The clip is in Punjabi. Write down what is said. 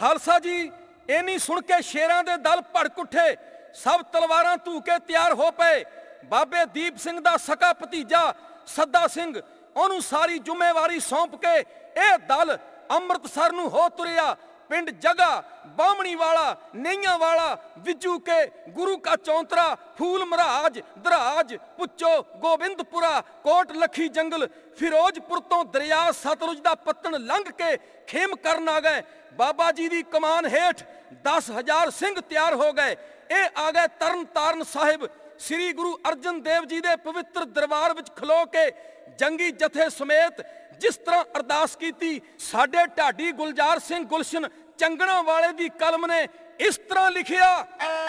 ਖਾਲਸਾ ਜੀ ਇੰਨੀ ਸੁਣ ਕੇ ਸ਼ੇਰਾਂ ਦੇ ਦਲ ਭੜਕ ਉੱਠੇ। ਸਭ ਤਲਵਾਰਾਂ ਧੂ ਕੇ ਤਿਆਰ ਹੋ ਪਏ। ਬਾਬੇ ਦੀਪ ਸਿੰਘ ਦਾ ਸਕਾ ਭਤੀਜਾ ਸੱਦਾ ਸਿੰਘ, ਉਹਨੂੰ ਸਾਰੀ ਜ਼ਿੰਮੇਵਾਰੀ ਸੌਂਪ ਕੇ ਇਹ ਦਲ ਅੰਮ੍ਰਿਤਸਰ ਨੂੰ ਹੋ ਤੁਰਿਆ। ਪਿੰਡ ਜਗਾ, ਬਾਹਮਣੀ ਵਾਲਾ, ਨਈਆਂ ਵਾਲਾ, ਵਿਜੂ ਕੇ, ਗੁਰੂ ਕਾ ਚੌਂਤਰਾ, ਫੂਲ ਮਹਾਰਾਜ, ਦਰਾਜ, ਪੁੱਚੋ, ਗੋਬਿੰਦਪੁਰਾ, ਕੋਟ ਲੱਖੀ ਜੰਗਲ, ਫਿਰੋਜ਼ਪੁਰ ਤੋਂ ਦਰਿਆ ਸਤਲੁਜ ਦਾ ਪੱਤਣ ਲੰਘ ਕੇ ਖੇਮ ਕਰਨ ਆ ਗਏ। ਬਾਬਾ ਜੀ ਦੀ ਕਮਾਨ ਹੇਠ 10,000 ਸਿੰਘ ਤਿਆਰ ਹੋ ਗਏ। ਇਹ ਆ ਗਏ ਤਰਨ ਤਾਰਨ ਸਾਹਿਬ। ਸ੍ਰੀ ਗੁਰੂ ਅਰਜਨ ਦੇਵ ਜੀ ਦੇ ਪਵਿੱਤਰ ਦਰਬਾਰ ਵਿੱਚ ਖਲੋ ਕੇ ਜੰਗੀ ਜਥੇ ਸਮੇਤ ਜਿਸ ਤਰ੍ਹਾਂ ਅਰਦਾਸ ਕੀਤੀ, ਸਾਡੇ ਢਾਡੀ ਗੁਲਜ਼ਾਰ ਸਿੰਘ ਗੁਲਸ਼ਨ ਚੰਗਣਾ ਵਾਲੇ ਦੀ ਕਲਮ ਨੇ ਇਸ ਤਰ੍ਹਾਂ ਲਿਖਿਆ।